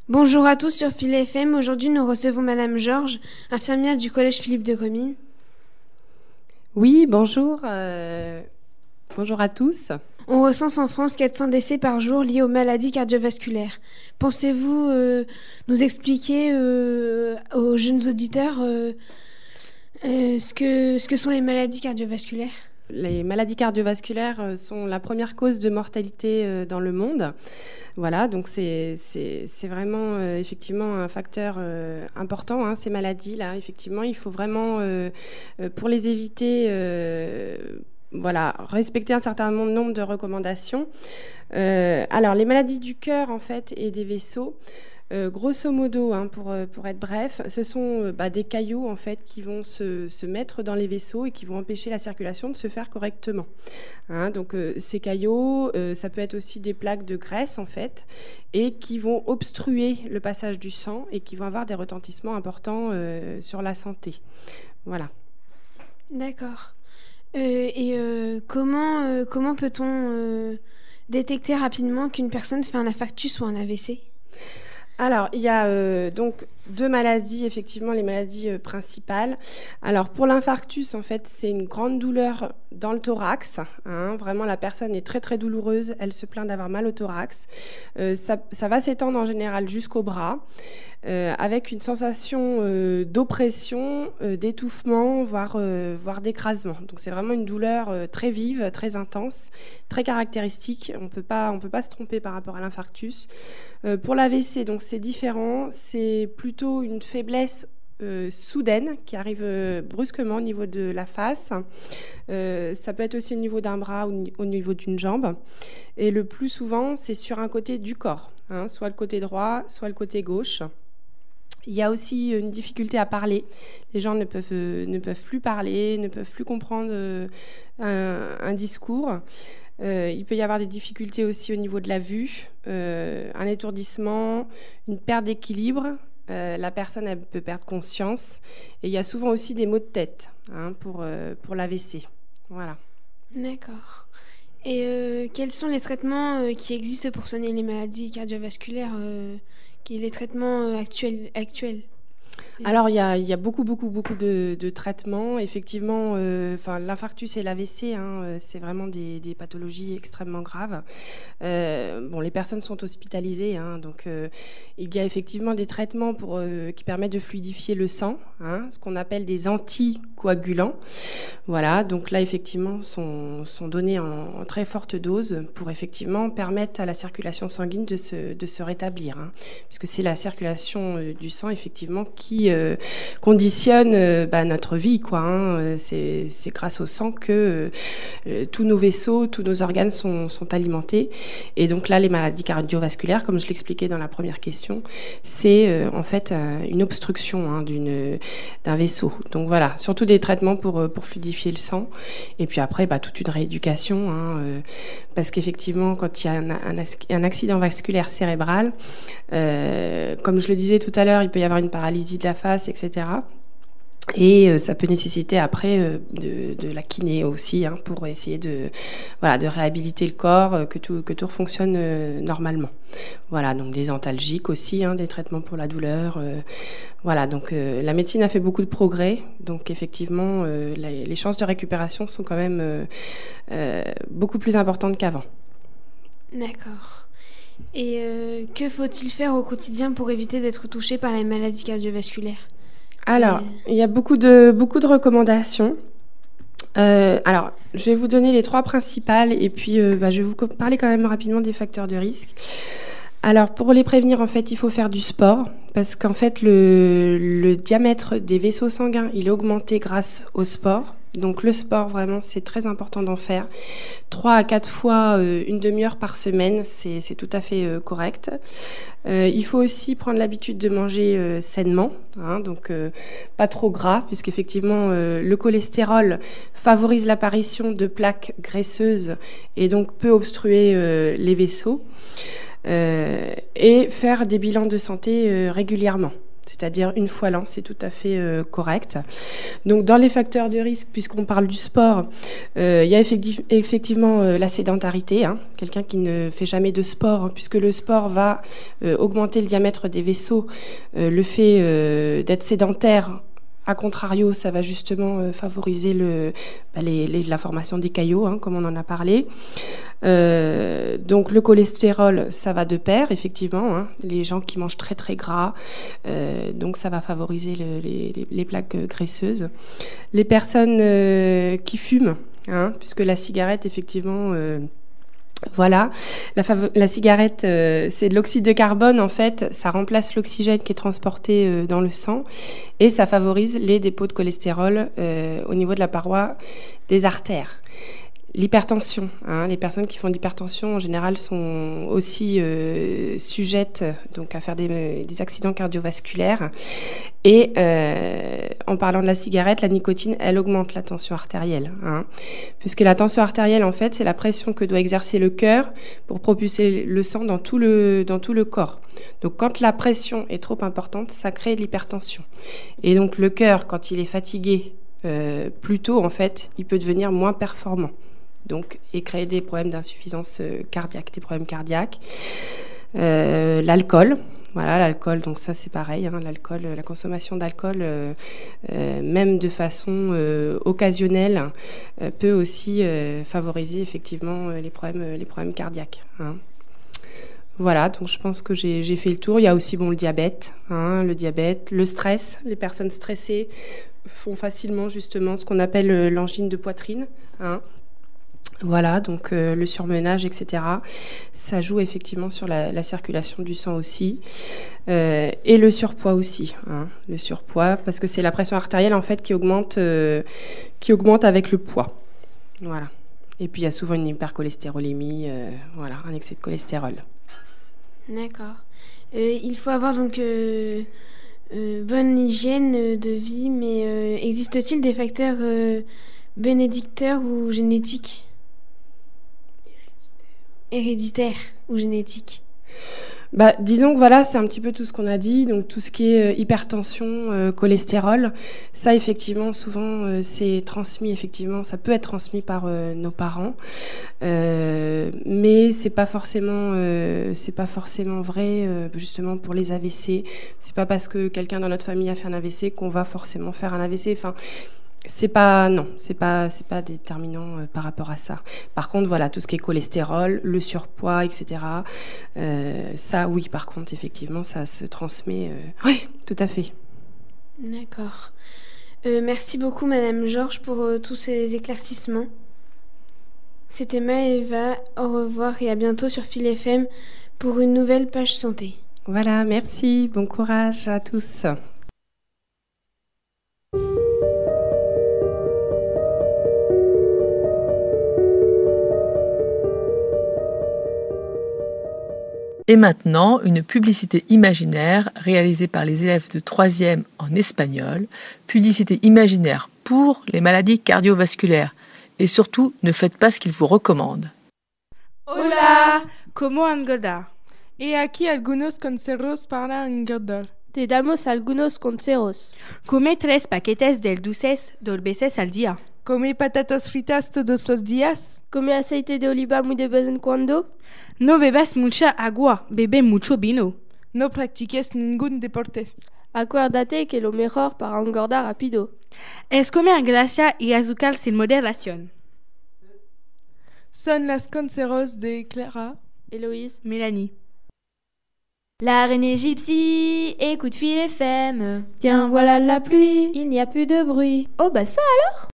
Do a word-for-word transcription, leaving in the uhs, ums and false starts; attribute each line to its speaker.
Speaker 1: Bonjour à tous sur Phil F M. Aujourd'hui, nous recevons Madame Georges, infirmière du collège Philippe de Comines.
Speaker 2: Oui, bonjour. Euh, bonjour à tous.
Speaker 1: On recense en France quatre cents décès par jour liés aux maladies cardiovasculaires. Pensez-vous euh, nous expliquer euh, aux jeunes auditeurs euh, euh, ce que, ce que sont les maladies cardiovasculaires ?
Speaker 2: Les maladies cardiovasculaires sont la première cause de mortalité dans le monde. Voilà, donc c'est, c'est, c'est vraiment euh, effectivement un facteur euh, important, hein, ces maladies-là. Effectivement, il faut vraiment, euh, pour les éviter, euh, voilà, respecter un certain nombre de recommandations. Euh, alors, les maladies du cœur, en fait, et des vaisseaux, Euh, grosso modo, hein, pour, pour être bref, ce sont euh, bah, des caillots en fait, qui vont se, se mettre dans les vaisseaux et qui vont empêcher la circulation de se faire correctement. Hein, donc euh, ces caillots, euh, ça peut être aussi des plaques de graisse en fait, et qui vont obstruer le passage du sang et qui vont avoir des retentissements importants euh, sur la santé. Voilà.
Speaker 1: D'accord. Euh, et euh, comment, euh, comment peut-on euh, détecter rapidement qu'une personne fait un infarctus ou un A V C ?
Speaker 2: Alors, il y a euh, donc deux maladies, effectivement, les maladies euh, principales. Alors, pour l'infarctus, en fait, c'est une grande douleur dans le thorax. Hein, vraiment, la personne est très, très douloureuse. Elle se plaint d'avoir mal au thorax. Euh, ça, ça va s'étendre en général jusqu'au bras, euh, avec une sensation euh, d'oppression, euh, d'étouffement, voire, euh, voire d'écrasement. Donc, c'est vraiment une douleur euh, très vive, très intense, très caractéristique. On peut pas, on peut pas se tromper par rapport à l'infarctus. Euh, pour l'A V C, donc c'est différent. C'est plutôt une faiblesse euh, soudaine qui arrive euh, brusquement au niveau de la face. Euh, ça peut être aussi au niveau d'un bras ou au niveau d'une jambe. Et le plus souvent, c'est sur un côté du corps, hein, soit le côté droit, soit le côté gauche. Il y a aussi une difficulté à parler. Les gens ne peuvent, euh, ne peuvent plus parler, ne peuvent plus comprendre euh, un, un discours. Euh, il peut y avoir des difficultés aussi au niveau de la vue, euh, un étourdissement, une perte d'équilibre. Euh, la personne elle peut perdre conscience. Et il y a souvent aussi des maux de tête hein, pour, euh, pour l'A V C. Voilà.
Speaker 1: D'accord. Et euh, quels sont les traitements euh, qui existent pour soigner les maladies cardiovasculaires, euh, qui les traitements euh, actuels, actuels ?
Speaker 2: Alors, il y a, il y a beaucoup, beaucoup, beaucoup de, de traitements. Effectivement, euh, enfin, l'infarctus et l'A V C, hein, c'est vraiment des, des pathologies extrêmement graves. Euh, bon, les personnes sont hospitalisées, hein, donc euh, il y a effectivement des traitements pour, euh, qui permettent de fluidifier le sang, hein, ce qu'on appelle des anticoagulants. Voilà, donc là, effectivement, sont, sont donnés en, en très forte dose pour effectivement permettre à la circulation sanguine de se, de se rétablir, hein, puisque c'est la circulation euh, du sang, effectivement, qui euh, conditionne euh, bah, notre vie, quoi. Hein. C'est, c'est grâce au sang que euh, tous nos vaisseaux, tous nos organes sont, sont alimentés. Et donc là, les maladies cardiovasculaires, comme je l'expliquais dans la première question, c'est euh, en fait euh, une obstruction hein, d'une, d'un vaisseau. Donc voilà, surtout des traitements pour, pour fluidifier le sang. Et puis après, bah, toute une rééducation, hein, euh, parce qu'effectivement, quand il y a un, un, un accident vasculaire cérébral, euh, comme je le disais tout à l'heure, il peut y avoir une paralysie de la face, et cetera. Et euh, ça peut nécessiter après euh, de, de la kiné aussi, hein, pour essayer de, voilà, de réhabiliter le corps, euh, que tout, que tout fonctionne euh, normalement. Voilà, donc des antalgiques aussi, hein, des traitements pour la douleur. Euh, voilà, donc euh, la médecine a fait beaucoup de progrès, donc effectivement, euh, les, les chances de récupération sont quand même euh, euh, beaucoup plus importantes qu'avant.
Speaker 1: D'accord. Et euh, que faut-il faire au quotidien pour éviter d'être touché par les maladies cardiovasculaires ?
Speaker 2: Alors, il y a beaucoup de, beaucoup de recommandations. Euh, alors, je vais vous donner les trois principales et puis euh, bah, je vais vous parler quand même rapidement des facteurs de risque. Alors, pour les prévenir, en fait, il faut faire du sport parce qu'en fait, le, le diamètre des vaisseaux sanguins, il est augmenté grâce au sport. Donc, le sport, vraiment, c'est très important d'en faire. Trois à quatre fois euh, une demi-heure par semaine, c'est, c'est tout à fait euh, correct. Euh, il faut aussi prendre l'habitude de manger euh, sainement, hein, donc euh, pas trop gras, puisqu'effectivement euh, le cholestérol favorise l'apparition de plaques graisseuses et donc peut obstruer euh, les vaisseaux. Euh, et faire des bilans de santé euh, régulièrement. c'est-à-dire une fois l'an, c'est tout à fait euh, correct. Donc dans les facteurs de risque, puisqu'on parle du sport, euh, il y a effectif, effectivement euh, la sédentarité, hein, quelqu'un qui ne fait jamais de sport, hein, puisque le sport va euh, augmenter le diamètre des vaisseaux, euh, le fait euh, d'être sédentaire. A contrario, ça va justement euh, favoriser le, bah, les, les, la formation des caillots, hein, comme on en a parlé. Euh, donc le cholestérol, ça va de pair, effectivement. Hein, les gens qui mangent très très gras, euh, donc ça va favoriser le, les, les plaques graisseuses. Les personnes euh, qui fument, hein, puisque la cigarette, effectivement... Euh, Voilà, la, fav- la cigarette, euh, c'est de l'oxyde de carbone, en fait, ça remplace l'oxygène qui est transporté euh, dans le sang et ça favorise les dépôts de cholestérol euh, au niveau de la paroi des artères. L'hypertension, hein, les personnes qui font de l'hypertension en général sont aussi euh, sujettes donc à faire des, des accidents cardiovasculaires. Et euh, en parlant de la cigarette, la nicotine, elle augmente la tension artérielle, hein, puisque la tension artérielle, en fait, c'est la pression que doit exercer le cœur pour propulser le sang dans tout le dans tout le corps. Donc, quand la pression est trop importante, ça crée de l'hypertension. Et donc, le cœur, quand il est fatigué euh, plus tôt, en fait, il peut devenir moins performant. Donc, et créer des problèmes d'insuffisance cardiaque, des problèmes cardiaques. Euh, l'alcool, voilà, l'alcool, donc ça c'est pareil, hein, l'alcool, la consommation d'alcool, euh, euh, même de façon euh, occasionnelle, euh, peut aussi euh, favoriser effectivement les problèmes, les problèmes cardiaques. Hein. Voilà, donc je pense que j'ai, j'ai fait le tour. Il y a aussi bon le diabète, hein, le diabète, le stress. Les personnes stressées font facilement justement ce qu'on appelle l'angine de poitrine, hein. Voilà, donc euh, le surmenage, et cetera. Ça joue effectivement sur la, la circulation du sang aussi. Euh, et le surpoids aussi. Hein, le surpoids, parce que c'est la pression artérielle en fait qui augmente, euh, qui augmente avec le poids. Voilà. Et puis il y a souvent une hypercholestérolémie, euh, voilà, un excès de cholestérol.
Speaker 1: D'accord. Euh, il faut avoir donc euh, euh, bonne hygiène de vie, mais euh, existe-t-il des facteurs euh, bénédicteurs ou génétiques ? Héréditaire ou génétique?
Speaker 2: Bah, disons que voilà, c'est un petit peu tout ce qu'on a dit. Donc tout ce qui est euh, hypertension, euh, cholestérol, ça effectivement, souvent, euh, c'est transmis. Effectivement, ça peut être transmis par euh, nos parents, euh, mais c'est pas forcément, euh, c'est pas forcément vrai. Euh, justement pour les A V C, c'est pas parce que quelqu'un dans notre famille a fait un A V C qu'on va forcément faire un A V C. Enfin. C'est pas non, c'est pas c'est pas déterminant euh, par rapport à ça. Par contre, voilà, tout ce qui est cholestérol, le surpoids, et cetera. Euh, ça, oui, par contre, effectivement, ça se transmet. Euh... Oui, tout à fait.
Speaker 1: D'accord. Euh, merci beaucoup, Madame Georges, pour euh, tous ces éclaircissements. C'était Maëva. Au revoir et à bientôt sur Phil F M pour une nouvelle page santé.
Speaker 2: Voilà, merci. Bon courage à tous.
Speaker 3: Et maintenant, une publicité imaginaire réalisée par les élèves de troisième en espagnol. Publicité imaginaire pour les maladies cardiovasculaires. Et surtout, ne faites pas ce qu'ils vous recommandent.
Speaker 4: Hola, ¿cómo engordar? He aquí algunos consejos para engordar.
Speaker 5: Te damos algunos consejos.
Speaker 4: Come tres paquetes de dulces dos veces al día. Come patatas fritas todos los días.
Speaker 5: Come aceite de oliva muy de vez en cuando.
Speaker 4: No bebas mucha agua, bebe mucho vino. No practiques ningún deporte.
Speaker 5: Acuérdate que lo mejor para engordar rápido
Speaker 4: es comer grasa y azúcar sin moderación.
Speaker 6: Son las consejos de Clara,
Speaker 5: Héloïse,
Speaker 4: Mélanie.
Speaker 7: La reine égyptie, écoute Phil F M.
Speaker 5: Tiens, voilà la pluie,
Speaker 7: Il n'y a plus de bruit.
Speaker 5: Oh bah ça alors.